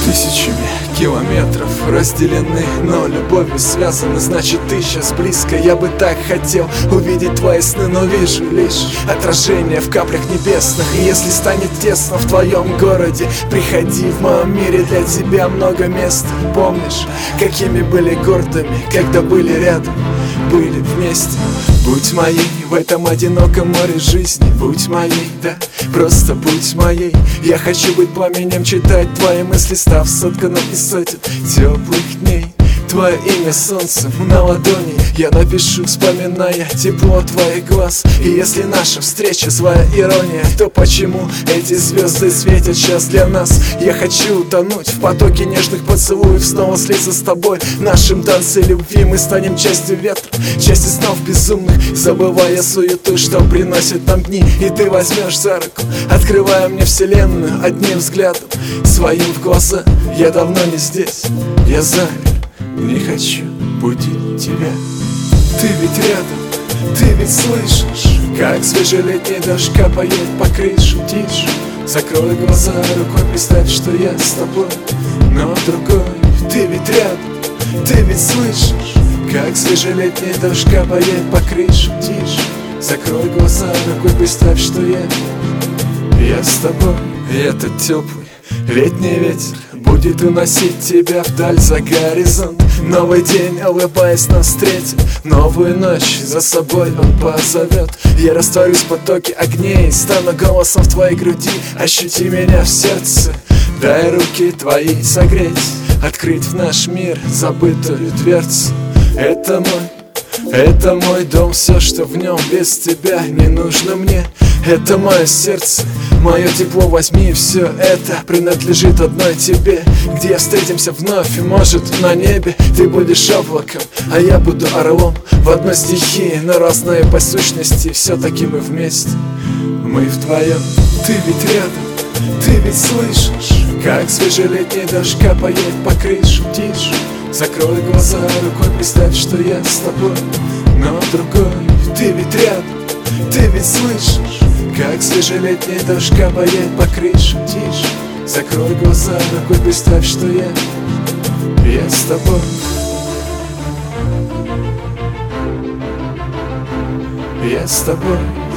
Тысячами километров разделены, но любовью связаны. Значит, ты сейчас близко. Я бы так хотел увидеть твои сны, но вижу лишь отражение в каплях небесных. И если станет тесно в твоем городе, приходи, в моем мире для тебя много места. Помнишь, какими были гордыми, когда были рядом, были вместе? Будь моей в этом одиноком море жизни, будь моей, да, просто будь моей. Я хочу быть пламенем, читать твои мысли, став сотканным из сотен теплых дней. Твое имя солнцем на ладони я напишу, вспоминая тепло твоих глаз. И если наша встреча своя ирония, то почему эти звезды светят сейчас для нас? Я хочу утонуть в потоке нежных поцелуев, снова слиться с тобой в нашем танце любви. Мы станем частью ветра, частью снов безумных, забывая суету, что приносит нам дни. И ты возьмешь за руку, открывая мне вселенную одним взглядом своим в глаза. Я давно не здесь, я замер, не хочу будить тебя. Ты ведь рядом, ты ведь слышишь, как свежий летний дождь капает по крыше. Тише, закрой глаза рукой, представь, что я с тобой, но другой. Ты ведь рядом, ты ведь слышишь, как свежий летний дождь капает по крыше. Тише, закрой глаза рукой, представь, что я с тобой. И этот теплый летний ветер будет уносить тебя вдаль за горизонт. Новый день, улыбаясь, нас встретит, новую ночь за собой он позовет. Я растворюсь в потоке огней, стану голосом в твоей груди. Ощути меня в сердце, дай руки твои согреть, открыть в наш мир забытую дверцу. Это мой дом, все, что в нем без тебя не нужно мне. Это мое сердце, мое тепло, возьми, все это принадлежит одной тебе. Где встретимся вновь, и может на небе ты будешь облаком, а я буду орлом. В одной стихии, но разные по сущности, все-таки мы вместе, мы вдвоем. Ты ведь рядом, ты ведь слышишь, как свежий летний дождь капает по крыше. Тише, закрой глаза рукой, представь, что я с тобой, но другой. Ты ведь рядом, ты ведь слышишь, как свежий летний дождь капает по крыше. Тише, закрой глаза рукой, представь, что я с тобой, я с тобой.